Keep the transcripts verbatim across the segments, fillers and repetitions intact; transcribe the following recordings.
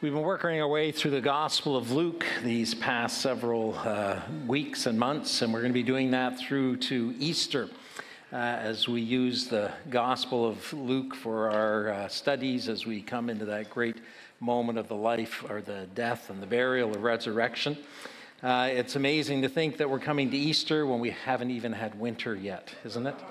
We've been working our way through the Gospel of Luke these past several uh, weeks and months, and we're going to be doing that through to Easter uh, as we use the Gospel of Luke for our uh, studies as we come into that great moment of the life or the death and the burial or resurrection. Uh, it's amazing to think that we're coming to Easter when we haven't even had winter yet, isn't it?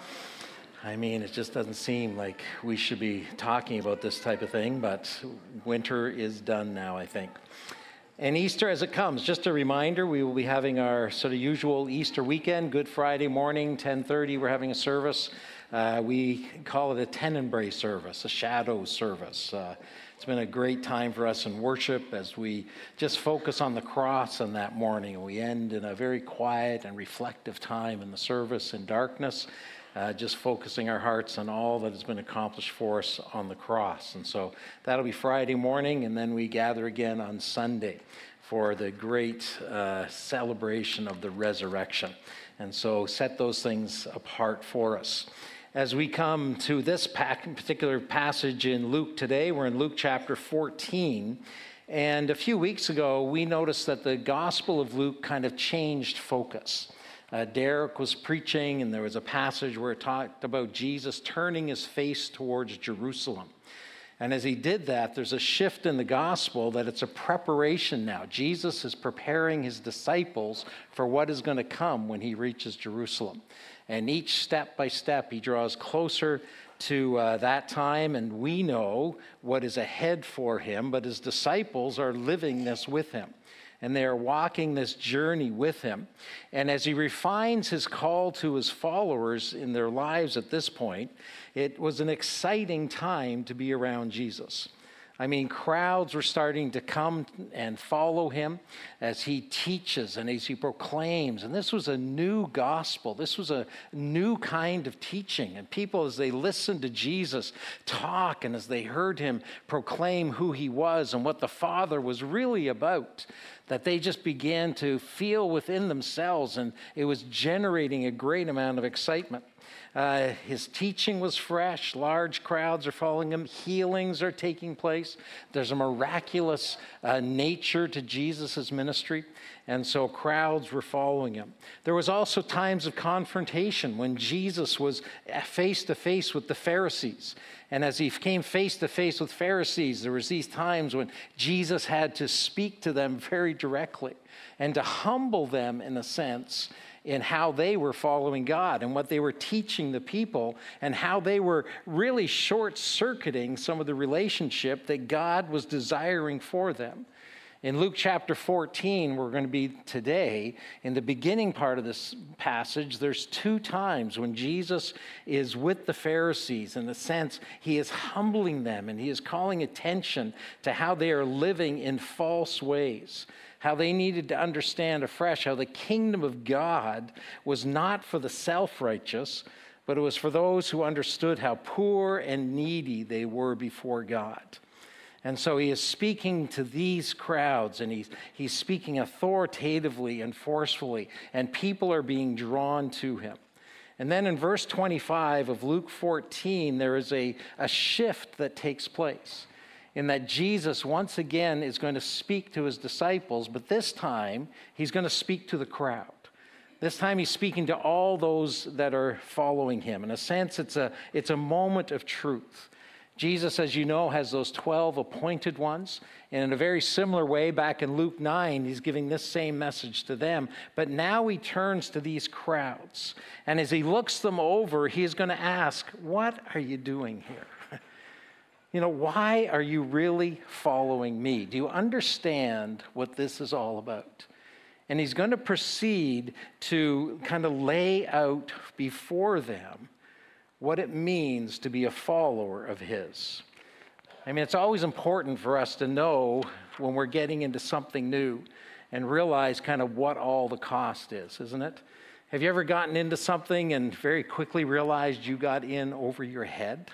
I mean, it just doesn't seem like we should be talking about this type of thing, but winter is done now, I think. And Easter as it comes, just a reminder, we will be having our sort of usual Easter weekend, Good Friday morning, ten thirty, we're having a service. Uh, we call it a tenebrae service, a shadow service. Uh, it's been a great time for us in worship as we just focus on the cross on that morning. And we end in a very quiet and reflective time in the service in darkness. Uh, just focusing our hearts on all that has been accomplished for us on the cross. And so that'll be Friday morning, and then we gather again on Sunday for the great uh, celebration of the resurrection. And so set those things apart for us. As we come to this particular passage in Luke today, we're in Luke chapter fourteen. And a few weeks ago, we noticed that the Gospel of Luke kind of changed focus. Uh, Derek was preaching, and there was a passage where it talked about Jesus turning his face towards Jerusalem. And as he did that, there's a shift in the gospel that it's a preparation now. Jesus is preparing his disciples for what is going to come when he reaches Jerusalem. And each step by step, he draws closer to uh, that time, and we know what is ahead for him, but his disciples are living this with him. And they are walking this journey with him. And as he refines his call to his followers in their lives at this point, it was an exciting time to be around Jesus. I mean, crowds were starting to come and follow him as he teaches and as he proclaims. And this was a new gospel. This was a new kind of teaching. And people, as they listened to Jesus talk and as they heard him proclaim who he was and what the Father was really about, that they just began to feel within themselves, and it was generating a great amount of excitement. Uh, his teaching was fresh. Large crowds are following him. Healings are taking place. There's a miraculous uh, nature to Jesus' ministry, and so crowds were following him. There was also times of confrontation when Jesus was face-to-face with the Pharisees. And as he came face-to-face with Pharisees, there was these times when Jesus had to speak to them very directly and to humble them, in a sense, in how they were following God and what they were teaching the people and how they were really short-circuiting some of the relationship that God was desiring for them. In Luke chapter fourteen, we're going to be today, in the beginning part of this passage, there's two times when Jesus is with the Pharisees. In a sense, he is humbling them and he is calling attention to how they are living in false ways, how they needed to understand afresh how the kingdom of God was not for the self-righteous, but it was for those who understood how poor and needy they were before God. And so he is speaking to these crowds, and he's, he's speaking authoritatively and forcefully, and people are being drawn to him. And then in verse twenty-five of Luke fourteen, there is a, a shift that takes place, in that Jesus once again is going to speak to his disciples, but this time he's going to speak to the crowd. This time he's speaking to all those that are following him. In a sense, it's a, it's a moment of truth. Jesus, as you know, has those twelve appointed ones. And in a very similar way, back in Luke nine, he's giving this same message to them. But now he turns to these crowds. And as he looks them over, he's going to ask, what are you doing here? You know, why are you really following me? Do you understand what this is all about? And he's going to proceed to kind of lay out before them what it means to be a follower of his. I mean, it's always important for us to know when we're getting into something new and realize kind of what all the cost is, isn't it? Have you ever gotten into something and very quickly realized you got in over your head?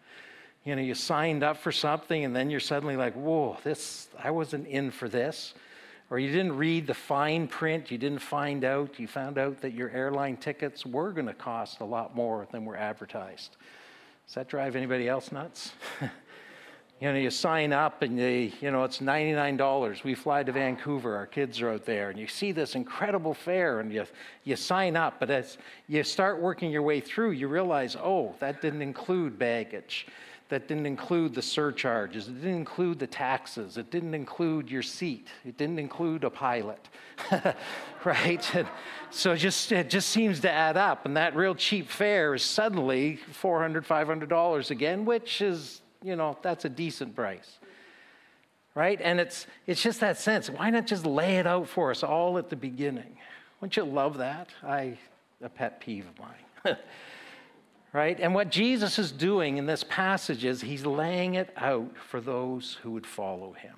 You know, you signed up for something and then you're suddenly like, whoa, this, I wasn't in for this. Or you didn't read the fine print, you didn't find out, you found out that your airline tickets were going to cost a lot more than were advertised. Does that drive anybody else nuts? You know, you sign up and they, you know, it's ninety-nine dollars. We fly to Vancouver, our kids are out there, and you see this incredible fare and you, you sign up, but as you start working your way through, you realize, oh, that didn't include baggage. That didn't include the surcharges. It didn't include the taxes. It didn't include your seat. It didn't include a pilot, right? And so it just, it just seems to add up, and that real cheap fare is suddenly four hundred dollars, five hundred dollars again, which is, you know, that's a decent price, right? And it's it's just that sense. Why not just lay it out for us all at the beginning? Wouldn't you love that? I, a pet peeve of mine, right? And what Jesus is doing in this passage is he's laying it out for those who would follow him.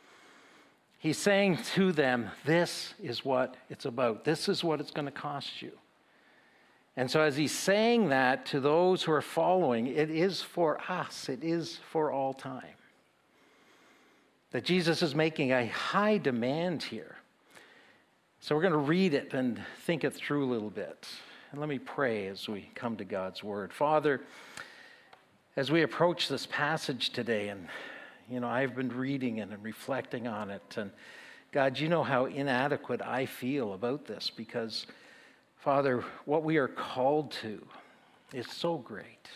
He's saying to them, this is what it's about. This is what it's going to cost you. And so as he's saying that to those who are following, it is for us. It is for all time. That Jesus is making a high demand here. So we're going to read it and think it through a little bit. And let me pray as we come to God's word. Father, as we approach this passage today, and, you know, I've been reading it and reflecting on it. And God, you know how inadequate I feel about this because, Father, what we are called to is so great.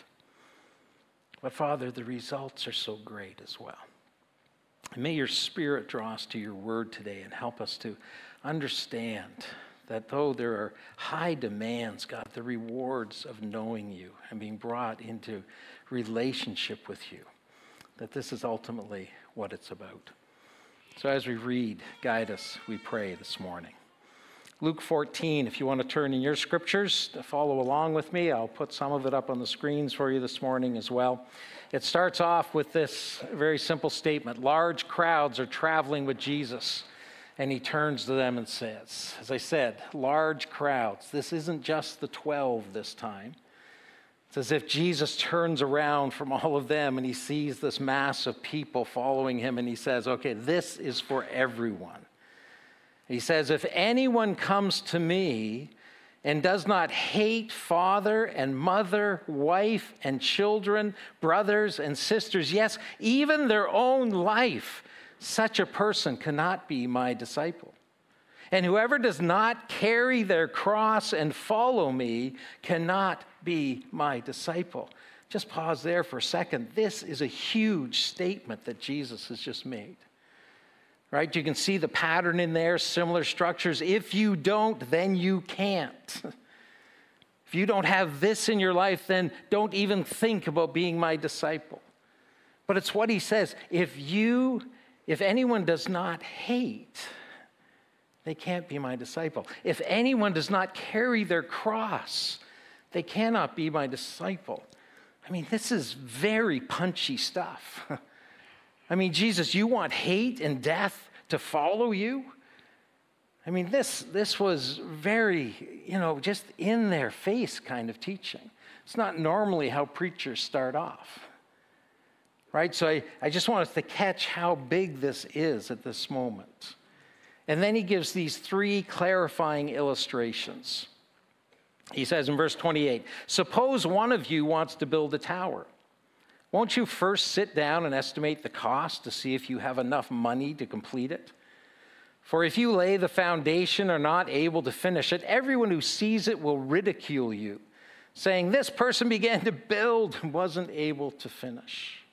But Father, the results are so great as well. And may your Spirit draw us to your word today and help us to understand that though there are high demands, God, the rewards of knowing you and being brought into relationship with you, that this is ultimately what it's about. So as we read, guide us, we pray this morning. Luke fourteen, if you want to turn in your scriptures to follow along with me, I'll put some of it up on the screens for you this morning as well. It starts off with this very simple statement. Large crowds are traveling with Jesus, and he turns to them and says, as I said, large crowds. This isn't just the twelve this time. It's as if Jesus turns around from all of them and he sees this mass of people following him and he says, okay, this is for everyone. He says, if anyone comes to me and does not hate father and mother, wife and children, brothers and sisters, yes, even their own life, such a person cannot be my disciple. And whoever does not carry their cross and follow me cannot be my disciple. Just pause there for a second. This is a huge statement that Jesus has just made. Right? You can see the pattern in there, similar structures. If you don't, then you can't. If you don't have this in your life, then don't even think about being my disciple. But it's what he says. If you, if anyone does not hate, they can't be my disciple. If anyone does not carry their cross, they cannot be my disciple. I mean, this is very punchy stuff. I mean, Jesus, you want hate and death to follow you? I mean, this, this was very, you know, just in their face kind of teaching. It's not normally how preachers start off, right? So I, I just want us to catch how big this is at this moment. And then he gives these three clarifying illustrations. He says in verse twenty-eight, suppose one of you wants to build a tower. Won't you first sit down and estimate the cost to see if you have enough money to complete it? For if you lay the foundation and are not able to finish it, everyone who sees it will ridicule you, saying, this person began to build and wasn't able to finish.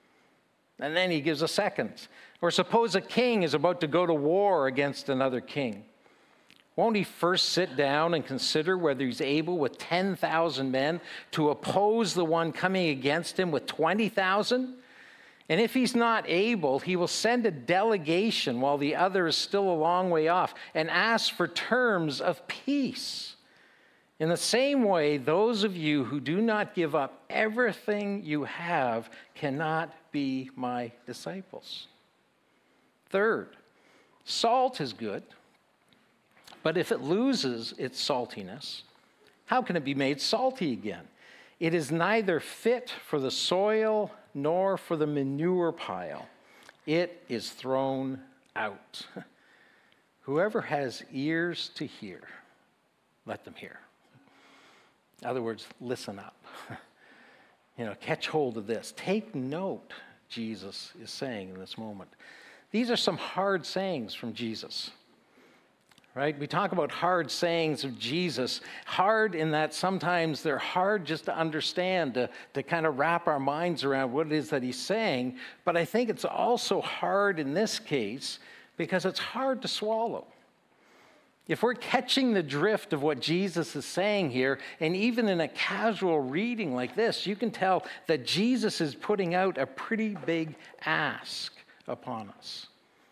And then he gives a second. Or suppose a king is about to go to war against another king. Won't he first sit down and consider whether he's able with ten thousand men to oppose the one coming against him with twenty thousand? And if he's not able, he will send a delegation while the other is still a long way off and ask for terms of peace. In the same way, those of you who do not give up everything you have cannot be my disciples. Third, salt is good. But if it loses its saltiness, how can it be made salty again? It is neither fit for the soil nor for the manure pile. It is thrown out. Whoever has ears to hear, let them hear. In other words, listen up. You know, catch hold of this. Take note. Jesus is saying in this moment. These are some hard sayings from Jesus, right? We talk about hard sayings of Jesus, hard in that sometimes they're hard just to understand, to, to kind of wrap our minds around what it is that he's saying. But I think it's also hard in this case because it's hard to swallow. If we're catching the drift of what Jesus is saying here, and even in a casual reading like this, you can tell that Jesus is putting out a pretty big ask upon us.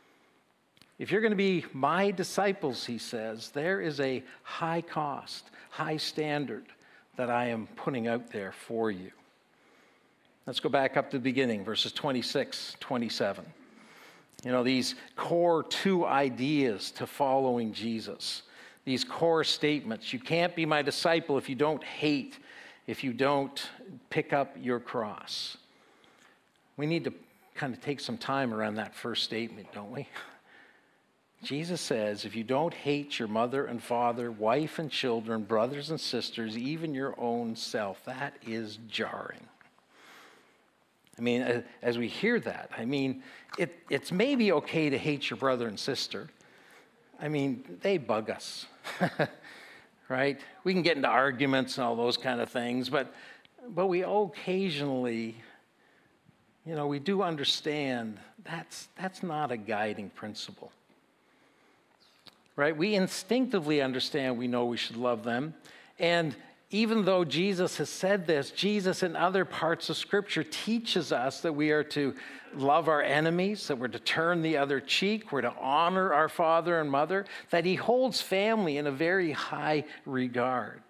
If you're going to be my disciples, he says, there is a high cost, high standard that I am putting out there for you. Let's go back up to the beginning, verses twenty-six, twenty-seven. You know, these core two ideas to following Jesus, these core statements. You can't be my disciple if you don't hate, if you don't pick up your cross. We need to kind of take some time around that first statement, don't we? Jesus says, if you don't hate your mother and father, wife and children, brothers and sisters, even your own self, that is jarring. I mean, as we hear that, I mean, it, it's maybe okay to hate your brother and sister. I mean, they bug us, right? We can get into arguments and all those kind of things, but, but we occasionally, you know, we do understand that's, that's not a guiding principle, right? We instinctively understand we know we should love them, and even though Jesus has said this, Jesus in other parts of Scripture teaches us that we are to love our enemies, that we're to turn the other cheek, we're to honor our father and mother, that he holds family in a very high regard.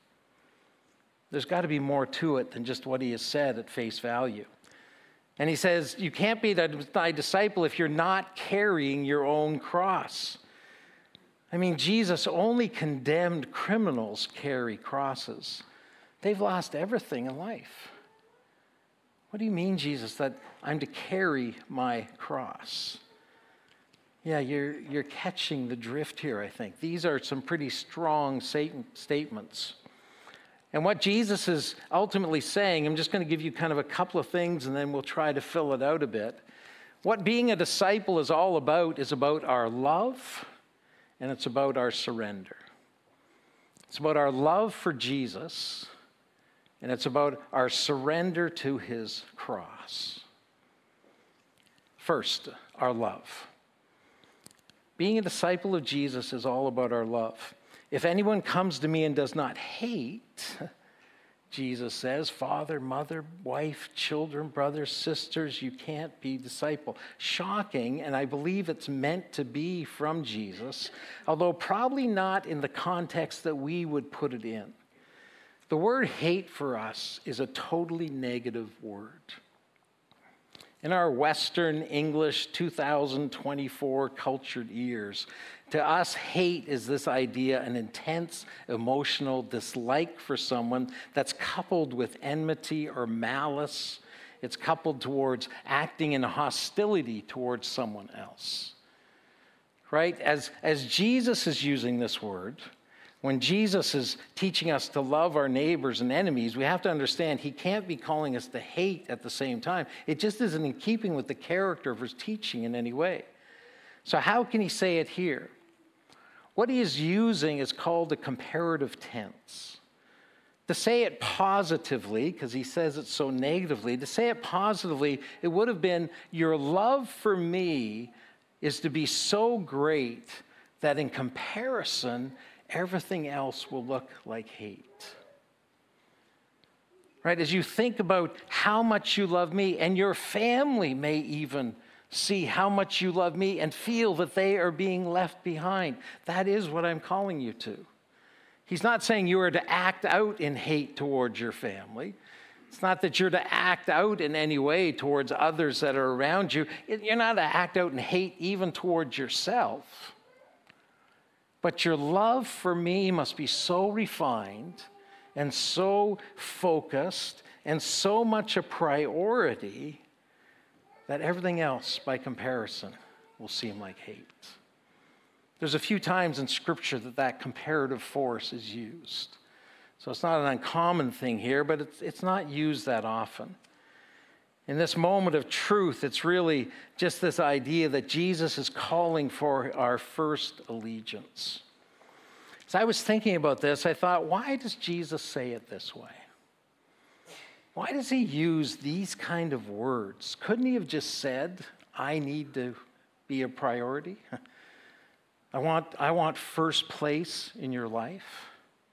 There's got to be more to it than just what he has said at face value. And he says, you can't be my disciple if you're not carrying your own cross. I mean, Jesus only condemned criminals carry crosses. They've lost everything in life. What do you mean, Jesus, that I'm to carry my cross? Yeah, you're, you're catching the drift here, I think. These are some pretty strong statements. And what Jesus is ultimately saying, I'm just going to give you kind of a couple of things and then we'll try to fill it out a bit. What being a disciple is all about is about our love, and it's about our surrender. It's about our love for Jesus, and it's about our surrender to his cross. First, our love. Being a disciple of Jesus is all about our love. If anyone comes to me and does not hate, Jesus says, father, mother, wife, children, brothers, sisters, you can't be disciple. Shocking, and I believe it's meant to be from Jesus, although probably not in the context that we would put it in. The word hate for us is a totally negative word. In our Western English two thousand twenty-four cultured ears, to us, hate is this idea, an intense emotional dislike for someone that's coupled with enmity or malice. It's coupled towards acting in hostility towards someone else, right? As, as Jesus is using this word, when Jesus is teaching us to love our neighbors and enemies, we have to understand he can't be calling us to hate at the same time. It just isn't in keeping with the character of his teaching in any way. So how can he say it here? What he is using is called the comparative tense. To say it positively, because he says it so negatively, to say it positively, it would have been, your love for me is to be so great that in comparison, everything else will look like hate. Right? As you think about how much you love me, and your family may even see how much you love me and feel that they are being left behind. That is what I'm calling you to. He's not saying you are to act out in hate towards your family. It's not that you're to act out in any way towards others that are around you. You're not to act out in hate even towards yourself. But your love for me must be so refined and so focused and so much a priority that everything else, by comparison, will seem like hate. There's a few times in Scripture that that comparative force is used. So it's not an uncommon thing here, but it's, it's not used that often. In this moment of truth, it's really just this idea that Jesus is calling for our first allegiance. As I was thinking about this, I thought, why does Jesus say it this way? Why does he use these kind of words? Couldn't he have just said, I need to be a priority? I want, I want first place in your life.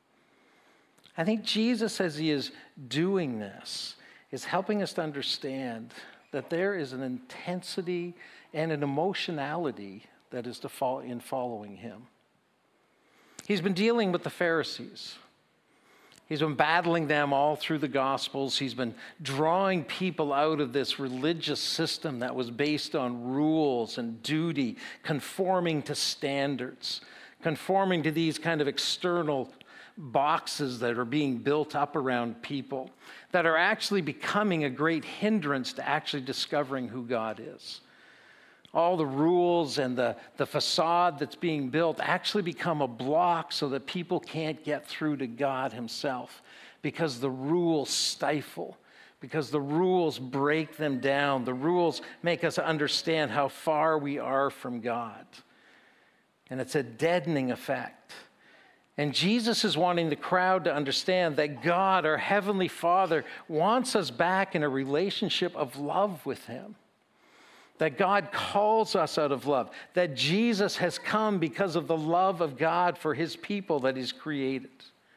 I think Jesus, as he is doing this, is helping us to understand that there is an intensity and an emotionality that is to fall in following him. He's been dealing with the Pharisees. He's been battling them all through the Gospels. He's been drawing people out of this religious system that was based on rules and duty, conforming to standards, conforming to these kind of external boxes that are being built up around people that are actually becoming a great hindrance to actually discovering who God is. All the rules and the, the facade that's being built actually become a block so that people can't get through to God himself because the rules stifle, because the rules break them down. The rules make us understand how far we are from God. And it's a deadening effect. And Jesus is wanting the crowd to understand that God, our Heavenly Father, wants us back in a relationship of love with him. That God calls us out of love. That Jesus has come because of the love of God for his people that he's created.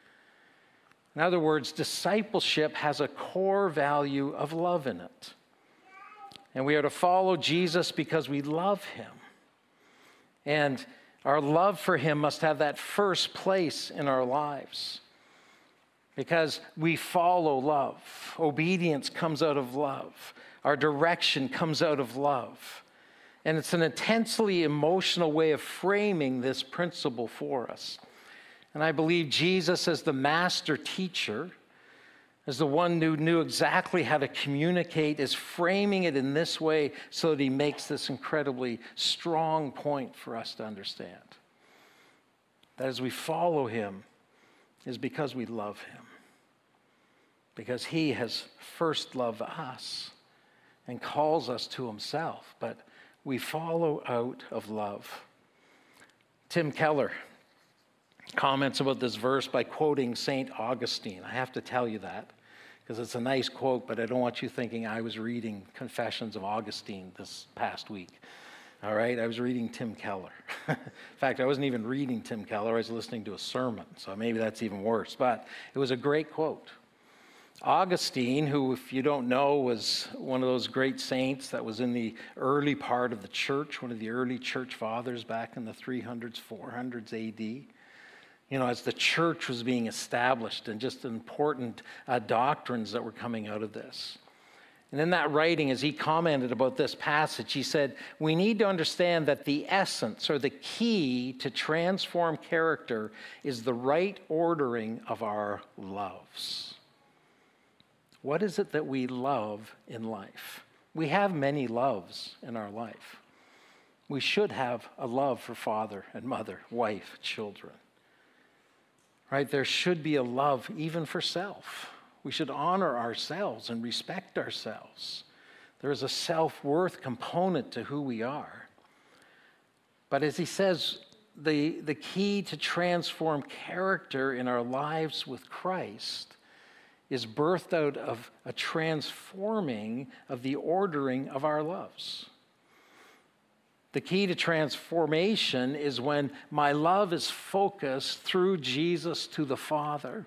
In other words, discipleship has a core value of love in it. And we are to follow Jesus because we love him. And our love for him must have that first place in our lives because we follow love. Obedience comes out of love. Our direction comes out of love. And it's an intensely emotional way of framing this principle for us. And I believe Jesus, as the master teacher, as the one who knew exactly how to communicate, is framing it in this way so that he makes this incredibly strong point for us to understand. That as we follow him is because we love him. Because he has first loved us and calls us to himself. But we follow out of love. Tim Keller comments about this verse by quoting Saint Augustine. I have to tell you that, because it's a nice quote, but I don't want you thinking I was reading Confessions of Augustine this past week. All right, I was reading Tim Keller. In fact, I wasn't even reading Tim Keller, I was listening to a sermon, so maybe that's even worse, but it was a great quote. Augustine, who, if you don't know, was one of those great saints that was in the early part of the church, one of the early church fathers back in the three hundreds, four hundreds A D, you know, as the church was being established and just important uh, doctrines that were coming out of this. And in that writing, as he commented about this passage, he said, we need to understand that the essence or the key to transform character is the right ordering of our loves. What is it that we love in life? We have many loves in our life. We should have a love for father and mother, wife, children. Right? There should be a love even for self. We should honor ourselves and respect ourselves. There is a self-worth component to who we are. But as he says, the, the key to transform character in our lives with Christ is birthed out of a transforming of the ordering of our loves. The key to transformation is when my love is focused through Jesus to the Father.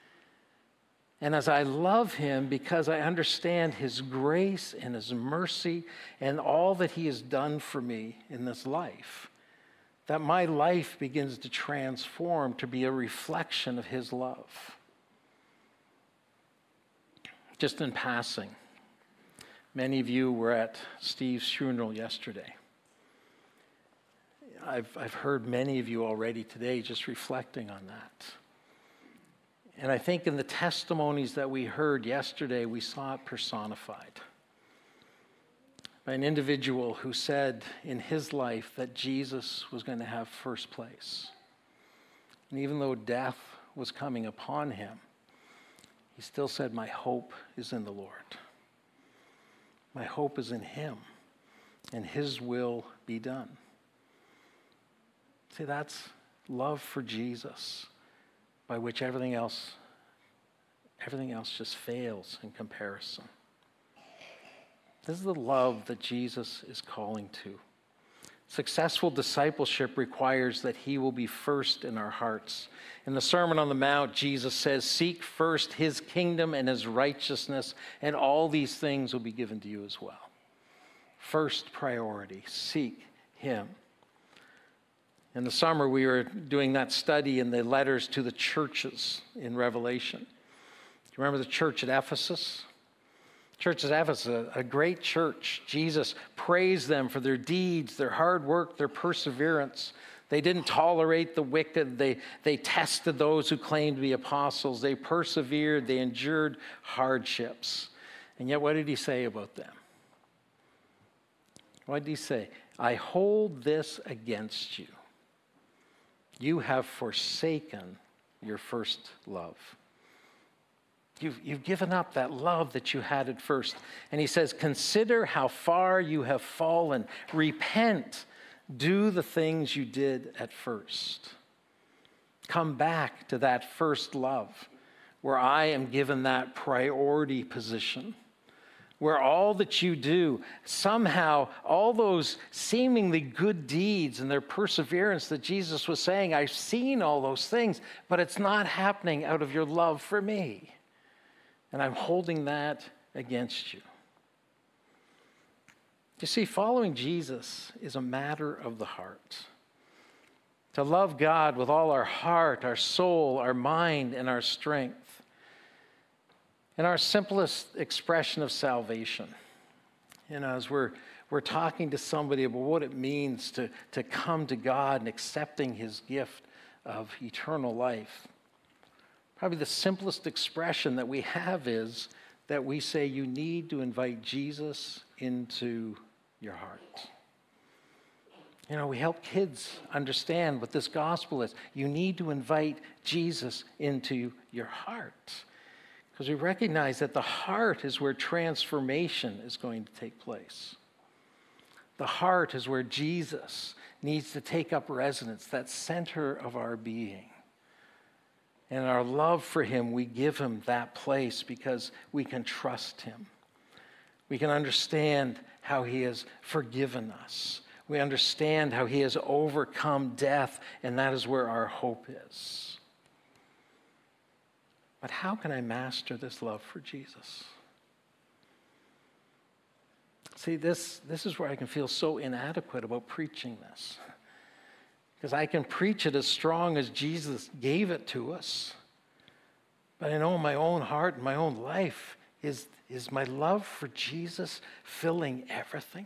And as I love him because I understand his grace and his mercy and all that he has done for me in this life, that my life begins to transform to be a reflection of his love. Just in passing, many of you were at Steve's funeral yesterday. I've, I've heard many of you already today just reflecting on that. And I think in the testimonies that we heard yesterday, we saw it personified by an individual who said in his life that Jesus was going to have first place. And even though death was coming upon him, he still said, my hope is in the Lord. My hope is in him, and his will be done. See, that's love for Jesus, by which everything else, everything else just fails in comparison. This is the love that Jesus is calling to. Successful discipleship requires that he will be first in our hearts. In the Sermon on the Mount, Jesus says, "Seek first his kingdom and his righteousness, and all these things will be given to you as well." First priority, seek him. In the summer, we were doing that study in the letters to the churches in Revelation. Do you remember the church at Ephesus? Church at Ephesus, a great church. Jesus praised them for their deeds, their hard work, their perseverance. They didn't tolerate the wicked. They, they tested those who claimed to be apostles. They persevered. They endured hardships. And yet, what did he say about them? What did he say? "I hold this against you. You have forsaken your first love." You've, you've given up that love that you had at first. And he says, "Consider how far you have fallen. Repent. Do the things you did at first." Come back to that first love, where I am given that priority position, where all that you do, somehow, all those seemingly good deeds and their perseverance that Jesus was saying, I've seen all those things, but it's not happening out of your love for me. And I'm holding that against you. You see, following Jesus is a matter of the heart. To love God with all our heart, our soul, our mind, and our strength. And our simplest expression of salvation. You know, as we're, we're talking to somebody about what it means to, to come to God and accepting his gift of eternal life. Probably the simplest expression that we have is that we say you need to invite Jesus into your heart. You know, we help kids understand what this gospel is. You need to invite Jesus into your heart. Because we recognize that the heart is where transformation is going to take place. The heart is where Jesus needs to take up residence, that center of our being. And our love for him, we give him that place because we can trust him. We can understand how he has forgiven us. We understand how he has overcome death, and that is where our hope is. But how can I master this love for Jesus? See, this, this is where I can feel so inadequate about preaching this. Because I can preach it as strong as Jesus gave it to us. But I know in my own heart, in my own life, is, is my love for Jesus filling everything?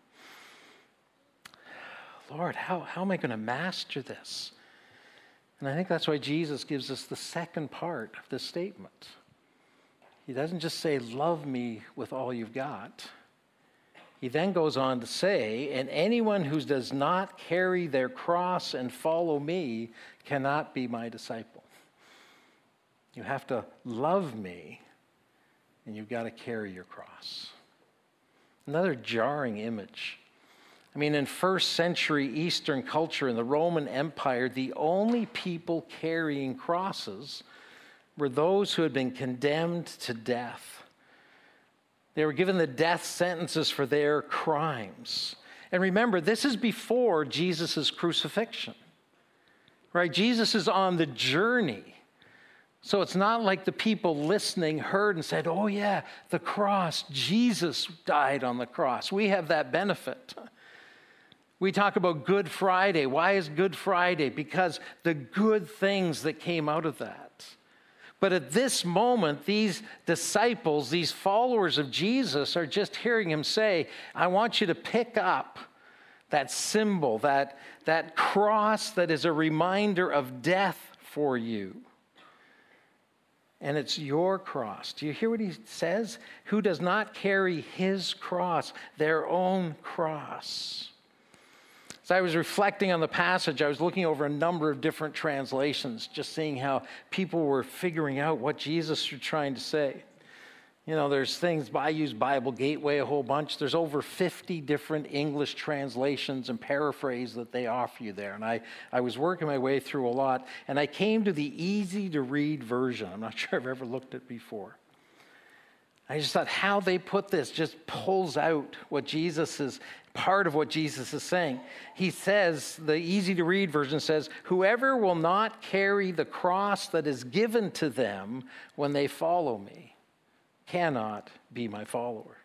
Lord, how, how am I going to master this? And I think that's why Jesus gives us the second part of this statement. He doesn't just say, love me with all you've got. He then goes on to say, and anyone who does not carry their cross and follow me cannot be my disciple. You have to love me, and you've got to carry your cross. Another jarring image. I mean, in first century Eastern culture in the Roman Empire, the only people carrying crosses were those who had been condemned to death. They were given the death sentences for their crimes. And remember, this is before Jesus' crucifixion, right? Jesus is on the journey. So it's not like the people listening heard and said, oh yeah, the cross, Jesus died on the cross. We have that benefit. We talk about Good Friday. Why is Good Friday? Because the good things that came out of that. But at this moment, these disciples, these followers of Jesus are just hearing him say, I want you to pick up that symbol, that, that cross that is a reminder of death for you. And it's your cross. Do you hear what he says? Who does not carry his cross, their own cross. As I was reflecting on the passage, I was looking over a number of different translations, just seeing how people were figuring out what Jesus was trying to say. You know, there's things, I use Bible Gateway a whole bunch. There's over fifty different English translations and paraphrase that they offer you there. And I, I was working my way through a lot, and I came to the easy-to-read version. I'm not sure I've ever looked at it before. I just thought how they put this just pulls out what Jesus is, part of what Jesus is saying. He says, the easy-to-read version says, whoever will not carry the cross that is given to them when they follow me cannot be my follower.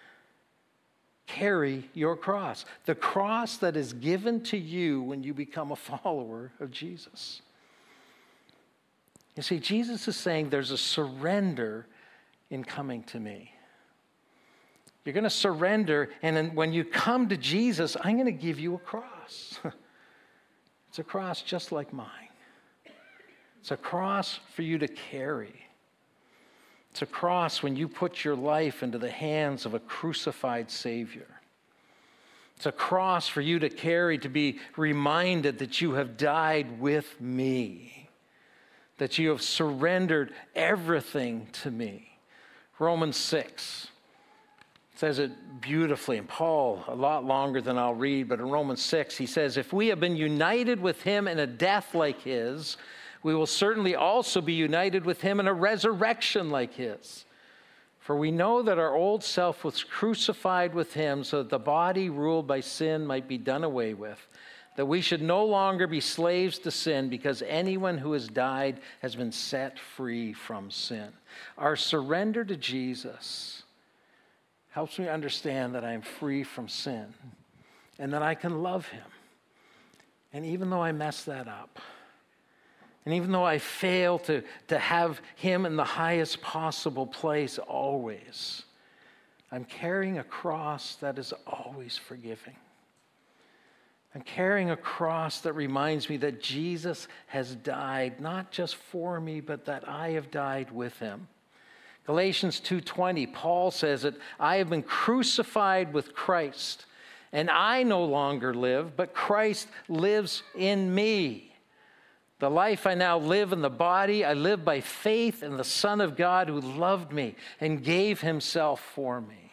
Carry your cross. The cross that is given to you when you become a follower of Jesus. You see, Jesus is saying there's a surrender in coming to me. You're going to surrender, and then when you come to Jesus, I'm going to give you a cross. It's a cross just like mine. It's a cross for you to carry. It's a cross when you put your life into the hands of a crucified Savior. It's a cross for you to carry, to be reminded that you have died with me, that you have surrendered everything to me. Romans six says it beautifully, and Paul, a lot longer than I'll read, but in Romans six, he says, if we have been united with him in a death like his, we will certainly also be united with him in a resurrection like his. For we know that our old self was crucified with him so that the body ruled by sin might be done away with, that we should no longer be slaves to sin, because anyone who has died has been set free from sin. Our surrender to Jesus helps me understand that I am free from sin and that I can love him. And even though I mess that up, and even though I fail to, to have him in the highest possible place always, I'm carrying a cross that is always forgiving. I'm carrying a cross that reminds me that Jesus has died, not just for me, but that I have died with him. Galatians two twenty, Paul says that I have been crucified with Christ, and I no longer live, but Christ lives in me. The life I now live in the body, I live by faith in the Son of God who loved me and gave himself for me.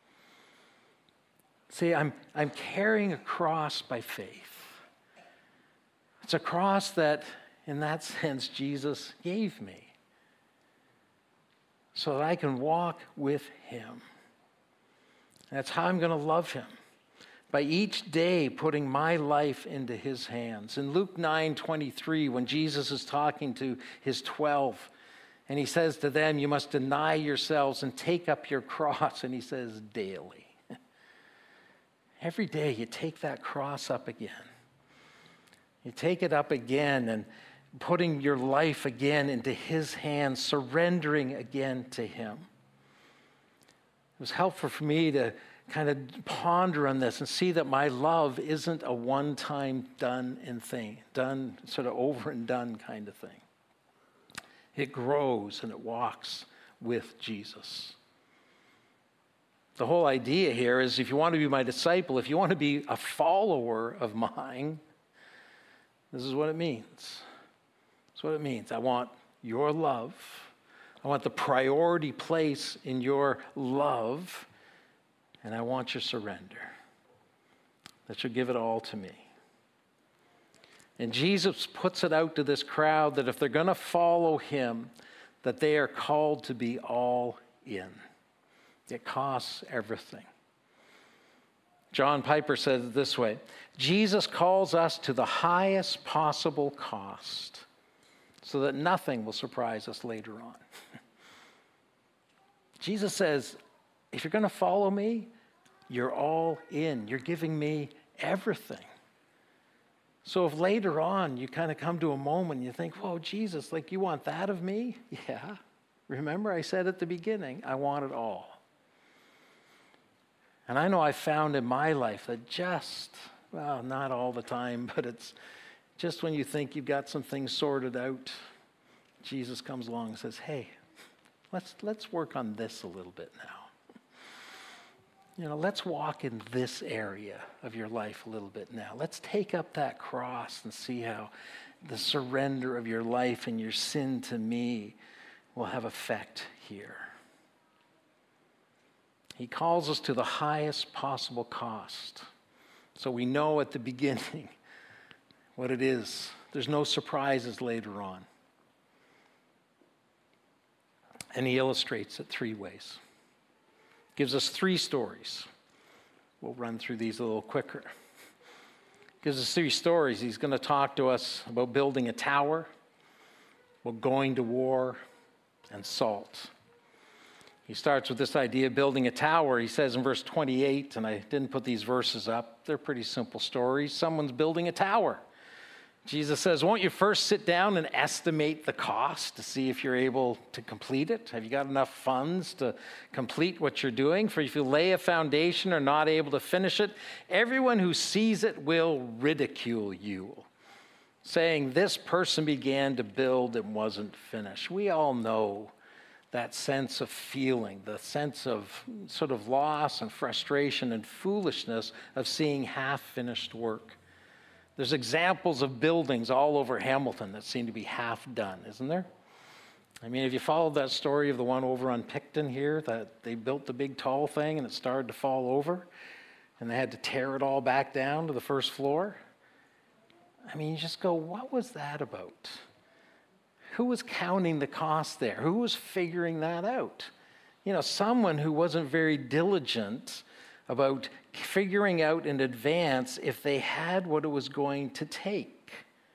See, I'm, I'm carrying a cross by faith. It's a cross that, in that sense, Jesus gave me so that I can walk with him. That's how I'm going to love him. By each day putting my life into his hands. In Luke nine twenty-three, when Jesus is talking to his twelve, and he says to them, you must deny yourselves and take up your cross, and he says, daily. Every day you take that cross up again. You take it up again and putting your life again into his hands, surrendering again to him. It was helpful for me to kind of ponder on this and see that my love isn't a one-time done and thing, done sort of over and done kind of thing. It grows and it walks with Jesus. The whole idea here is if you want to be my disciple, if you want to be a follower of mine, this is what it means. That's what it means. I want your love. I want the priority place in your love. And I want your surrender, that you give it all to me. And Jesus puts it out to this crowd that if they're going to follow him, that they are called to be all in. It costs everything. John Piper said it this way, Jesus calls us to the highest possible cost so that nothing will surprise us later on. Jesus says, if you're going to follow me, you're all in. You're giving me everything. So if later on you kind of come to a moment and you think, whoa, Jesus, like you want that of me? Yeah. Remember I said at the beginning, I want it all. And I know I found in my life that just, well, not all the time, but it's just when you think you've got some things sorted out, Jesus comes along and says, hey, let's, let's work on this a little bit now. You know, let's walk in this area of your life a little bit now. Let's take up that cross and see how the surrender of your life and your sin to me will have effect here. He calls us to the highest possible cost. So we know at the beginning what it is. There's no surprises later on. And he illustrates it three ways. Gives us three stories. We'll run through these a little quicker. Gives us three stories. He's going to talk to us about building a tower, about going to war, and salt. He starts with this idea of building a tower. He says in verse twenty-eight, and I didn't put these verses up, they're pretty simple stories. Someone's building a tower. Jesus says, won't you first sit down and estimate the cost to see if you're able to complete it? Have you got enough funds to complete what you're doing? For if you lay a foundation or not able to finish it, everyone who sees it will ridicule you, saying, this person began to build and wasn't finished. We all know that sense of feeling, the sense of sort of loss and frustration and foolishness of seeing half-finished work. There's examples of buildings all over Hamilton that seem to be half done, isn't there? I mean, have you followed that story of the one over on Picton here, that they built the big tall thing and it started to fall over and they had to tear it all back down to the first floor? I mean, you just go, what was that about? Who was counting the cost there? Who was figuring that out? You know, someone who wasn't very diligent about figuring out in advance if they had what it was going to take.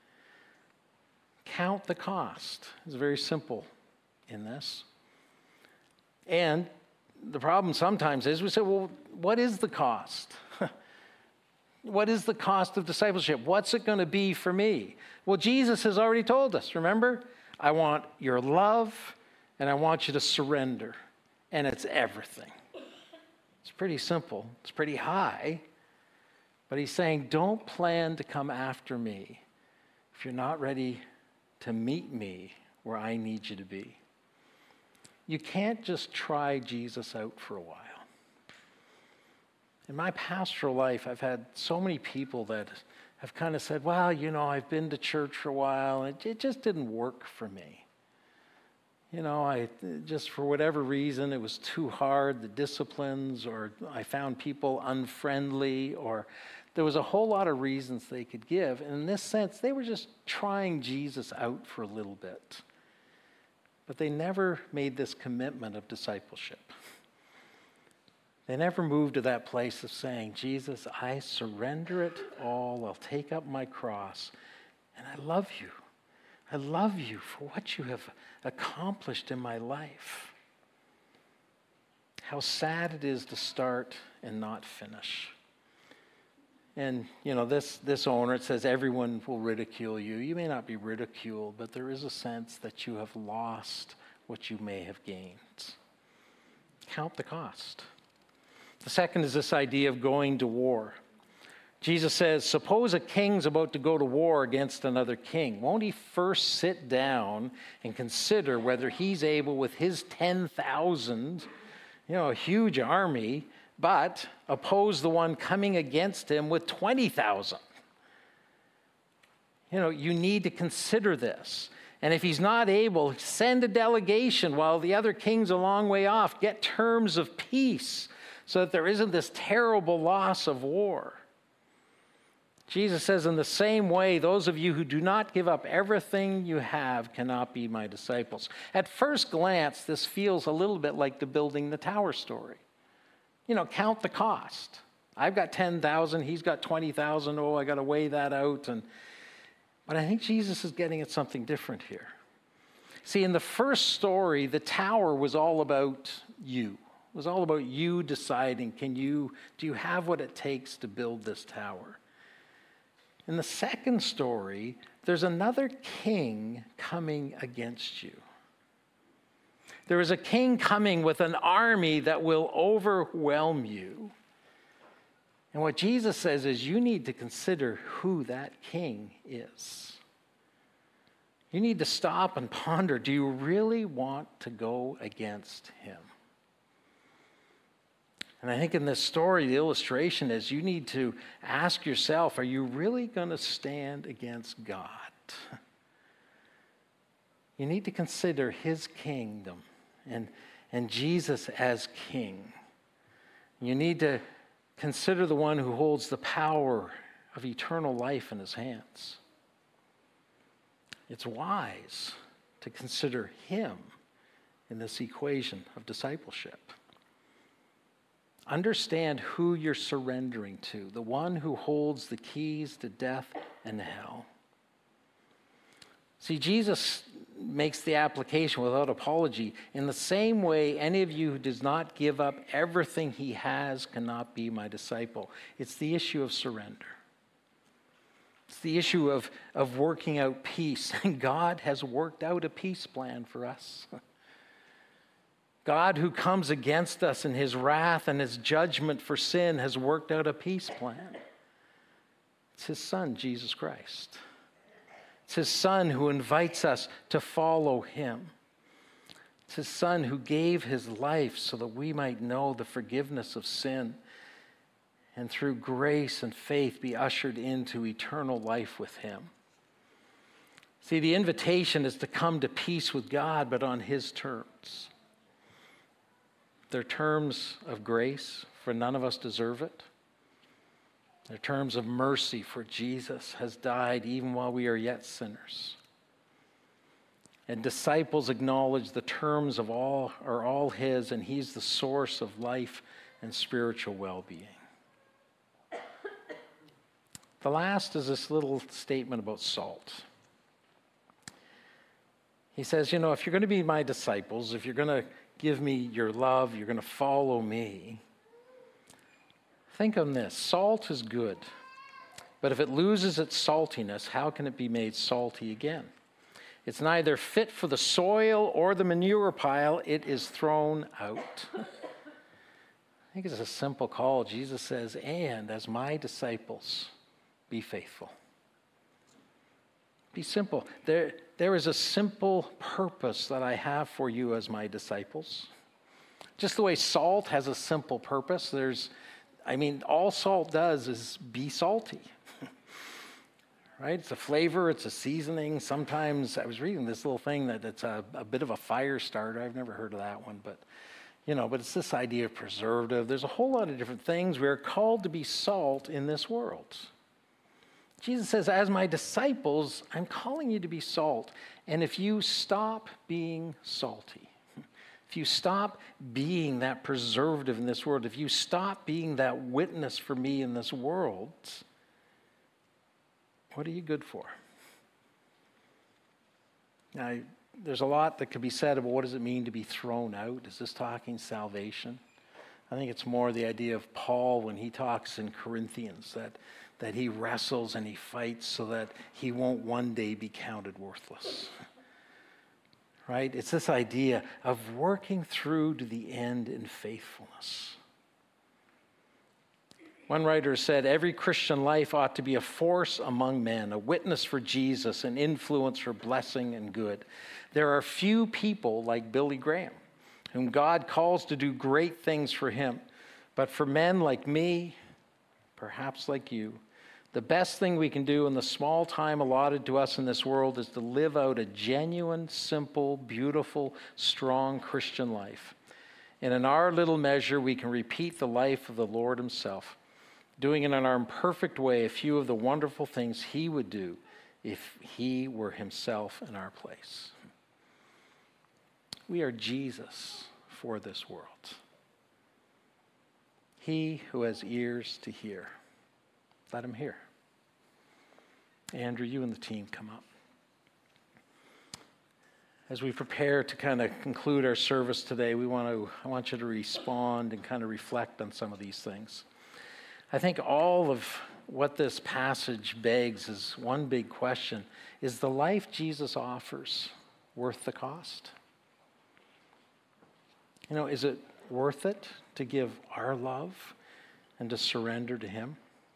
Count the cost. It's very simple in this. And the problem sometimes is we say, well, what is the cost? What is the cost of discipleship? What's it going to be for me? Well, Jesus has already told us, remember? I want your love, and I want you to surrender, and it's everything. It's pretty simple. It's pretty high. But he's saying, don't plan to come after me if you're not ready to meet me where I need you to be. You can't just try Jesus out for a while. In my pastoral life, I've had so many people that have kind of said, well, you know, I've been to church for a while, and it, it just didn't work for me. You know, I just for whatever reason, it was too hard, the disciplines, or I found people unfriendly, or there was a whole lot of reasons they could give. And in this sense, they were just trying Jesus out for a little bit. But they never made this commitment of discipleship. They never moved to that place of saying, Jesus, I surrender it all. I'll take up my cross. And I love you. I love you for what you have accomplished in my life. How sad it is to start and not finish. And, you know, this, this owner, it says everyone will ridicule you. You may not be ridiculed, but there is a sense that you have lost what you may have gained. Count the cost. The second is this idea of going to war. Jesus says, suppose a king's about to go to war against another king. Won't he first sit down and consider whether he's able with his ten thousand, you know, a huge army, but oppose the one coming against him with twenty thousand? You know, you need to consider this. And if he's not able, send a delegation while the other king's a long way off. Get terms of peace so that there isn't this terrible loss of war. Jesus says, in the same way, those of you who do not give up everything you have cannot be my disciples. At first glance, this feels a little bit like the building the tower story. You know, count the cost. I've got ten thousand, he's got twenty thousand. Oh, I got to weigh that out. And But I think Jesus is getting at something different here. See, in the first story, the tower was all about you. It was all about you deciding, can you, do you have what it takes to build this tower? In the second story, there's another king coming against you. There is a king coming with an army that will overwhelm you. And what Jesus says is you need to consider who that king is. You need to stop and ponder, do you really want to go against him? And I think in this story, the illustration is you need to ask yourself, are you really going to stand against God? You need to consider his kingdom and, and Jesus as king. You need to consider the one who holds the power of eternal life in his hands. It's wise to consider him in this equation of discipleship. Understand who you're surrendering to, the one who holds the keys to death and hell. See, Jesus makes the application without apology. In the same way, any of you who does not give up everything he has cannot be my disciple. It's the issue of surrender. It's the issue of, of working out peace. And God has worked out a peace plan for us. God, who comes against us in his wrath and his judgment for sin, has worked out a peace plan. It's his Son, Jesus Christ. It's his Son who invites us to follow him. It's his Son who gave his life so that we might know the forgiveness of sin and through grace and faith be ushered into eternal life with him. See, the invitation is to come to peace with God, but on his terms. They're terms of grace, for none of us deserve it. They're terms of mercy, for Jesus has died even while we are yet sinners. And disciples acknowledge the terms of all are all his, and he's the source of life and spiritual well-being. The last is this little statement about salt. He says, you know, if you're going to be my disciples, if you're going to give me your love, you're going to follow me, think on this. Salt is good, but if it loses its saltiness, how can it be made salty again? It's neither fit for the soil or the manure pile. It is thrown out. I think it's a simple call. Jesus says, and as my disciples, be faithful. Be simple. There, there is a simple purpose that I have for you as my disciples. Just the way salt has a simple purpose, there's, I mean, all salt does is be salty. Right? It's a flavor, it's a seasoning. Sometimes, I was reading this little thing that it's a, a bit of a fire starter. I've never heard of that one, but, you know, but it's this idea of preservative. There's a whole lot of different things. We are called to be salt in this world. Jesus says, as my disciples, I'm calling you to be salt. And if you stop being salty, if you stop being that preservative in this world, if you stop being that witness for me in this world, what are you good for? Now, there's a lot that could be said about what does it mean to be thrown out. Is this talking salvation? I think it's more the idea of Paul when he talks in Corinthians, that that he wrestles and he fights so that he won't one day be counted worthless. Right? It's this idea of working through to the end in faithfulness. One writer said, every Christian life ought to be a force among men, a witness for Jesus, an influence for blessing and good. There are few people like Billy Graham, whom God calls to do great things for him. But for men like me, perhaps like you, the best thing we can do in the small time allotted to us in this world is to live out a genuine, simple, beautiful, strong Christian life. And in our little measure, we can repeat the life of the Lord himself, doing in our imperfect way a few of the wonderful things he would do if he were himself in our place. We are Jesus for this world. He who has ears to hear, let him hear. Andrew, you and the team come up. As we prepare to kind of conclude our service today, we want to, I want you to respond and kind of reflect on some of these things. I think all of what this passage begs is one big question. Is the life Jesus offers worth the cost? You know, is it worth it to give our love and to surrender to him?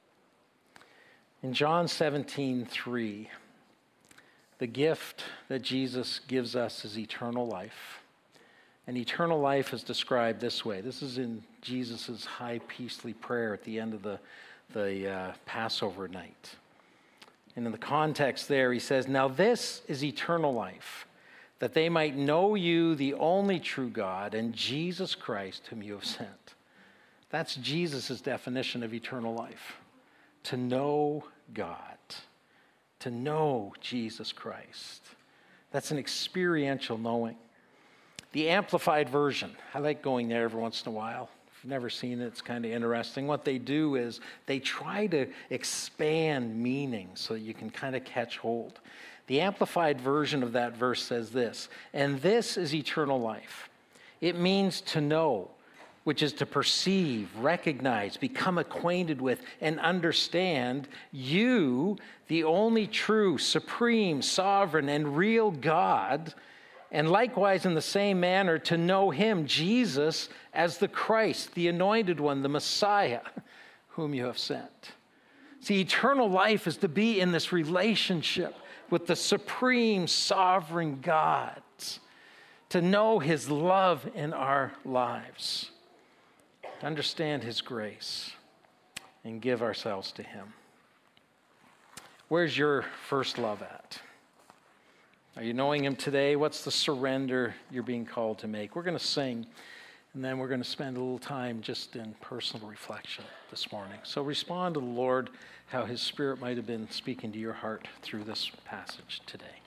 In John seventeen three, the gift that Jesus gives us is eternal life. And eternal life is described this way. This is in Jesus' high priestly prayer at the end of the, the uh, Passover night. And in the context there, he says, now this is eternal life, that they might know you, the only true God, and Jesus Christ, whom you have sent. That's Jesus' definition of eternal life. To know God, to know Jesus Christ. That's an experiential knowing. The Amplified Version, I like going there every once in a while. If you've never seen it, it's kind of interesting. What they do is they try to expand meaning so that you can kind of catch hold. The Amplified Version of that verse says this, and this is eternal life. It means to know, which is to perceive, recognize, become acquainted with, and understand you, the only true, supreme, sovereign, and real God, and likewise in the same manner to know him, Jesus, as the Christ, the anointed one, the Messiah, whom you have sent. See, eternal life is to be in this relationship with the supreme, sovereign God, to know his love in our lives, to understand his grace, and give ourselves to him. Where's your first love at? Are you knowing him today? What's the surrender you're being called to make? We're going to sing, and then we're going to spend a little time just in personal reflection this morning. So respond to the Lord, how his Spirit might have been speaking to your heart through this passage today.